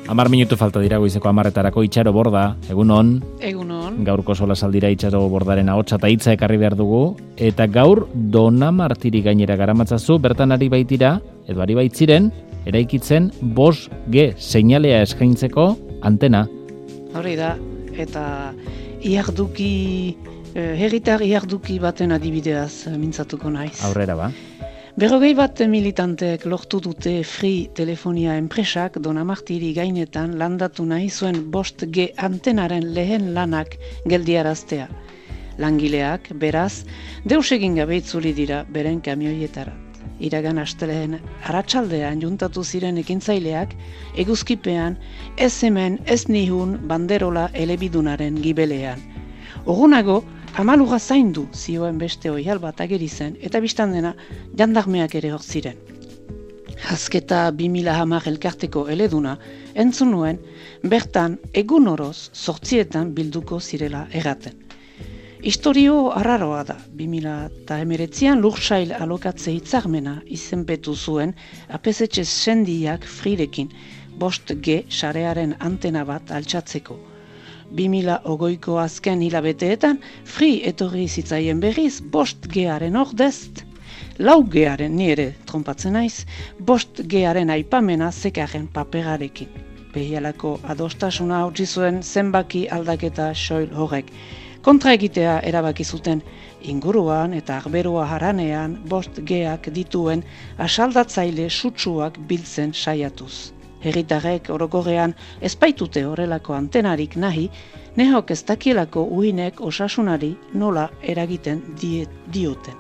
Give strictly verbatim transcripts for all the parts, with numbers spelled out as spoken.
Amar minutu falta dira goizeko amarretarako. Itxaro Borda, egun on. Egun on. Gaurko solasaldira Itxaro Bordaren ahotsa eta hitza ekarri behar dugu. Eta gaur Dona Martiri gainera garamatzazu, bertan ari baitira, edo ari baitziren, eraikitzen bost G seinalea eskaintzeko antena. Hori da, eta iarduki, eh, herritar iarduki baten adibideaz mintzatuko naiz. Aurrera ba. Berrogei bat militanteek lortu dute Free Telefonia enpresak Dona Martiri gainetan landatu nahi zuen bost G antenaren lehen lanak geldiaraztea. Langileak, beraz, deus egin gabe itzuli dira beren kamioietarat. Iragan asteleen arratsaldean juntatu ziren ekintzaileak, eguzkipean, ez hemen, ez nihun banderola elebidunaren gibelean. Ogunago, Amaluga zaindu zioen beste oihal bat ageri zen, eta biztan dena jandarmeak ere hor ziren. Hazketa bi mila hamar elkarteko eleduna, entzun nuen, bertan egun oroz zortzietan bilduko zirela erraten. Historio arraroa da, bi mila hemeretzian lursail alokatze hitzarmena izenpetu zuen apesetxe sendiak Frirekin, bost G sarearen antena bat altxatzeko. bi mila hogeiko azken hilabeteetan, Free etorri zitzaien berriz bost G-aren ordezt, lau G-aren ni ere trompatzen naiz, bost G-aren aipamena zekarren paperarekin. Behialako adostasuna hautsi zuen zenbaki aldaketa soil horrek. Kontra egitea erabaki zuten inguruan eta arberoa haranean bost G-ak dituen asaldatzaile sutsuak biltzen saiatuz. Herritarrek orokorrean ezpaitute horrelako antenarik nahi, nehok ez dakielako uhinek osasunari nola eragiten die, dioten.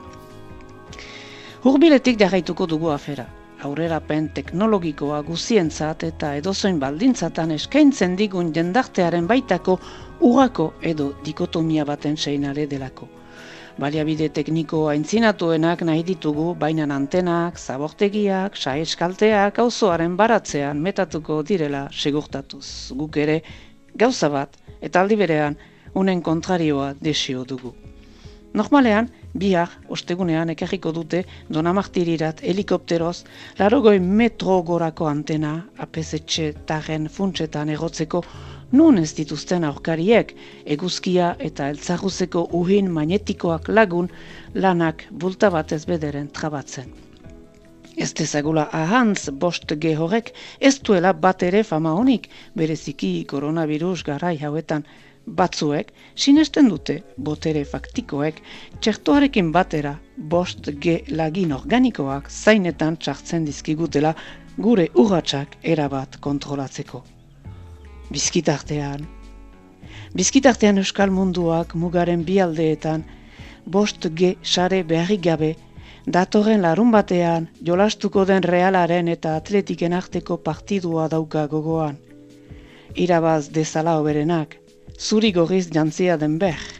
Hurbiletik jarraituko dugu afera. Aurrerapen teknologikoa guzientzat eta edozoin baldintzatan eskaintzen digun jendartearen baitako urrako edo dikotomia baten seinale delako. Baliabide tekniko aintzinatuenak nahi ditugu, bainan antenak, zabortegiak, saeskalteak auzoaren baratzean metatuko direla segurtatuz. Guk ere gauza bat eta aldi berean unen kontrarioa desio dugu. Normalean, bihar, ostegunean ekarriko dute Dona Martirirat helikopteroz larogoi metro gorako antena apesetxe tarren funtsetan egotzeko nun ez dituzten aurkariek, eguzkia eta eltzarruzeko uhin magnetikoak lagun lanak bulta batez bederen trabatzen. Ez dezagula ahantz bost G horrek ez duela bat ere fama honik, bereziki koronavirus garai hauetan batzuek sinesten dute botere faktikoek txertoarekin batera bost G lagin organikoak zainetan txartzen dizkigutela gure urratsak erabat kontrolatzeko. Bizkitartean. Bizkitartean euskal munduak mugaren bi aldeetan bost G sare beharrik gabe datorren larun batean jolastuko den Realaren eta Atletiken arteko partidua dauka gogoan. Irabaz dezala hoberenak, zuri gorriz jantzia den ber.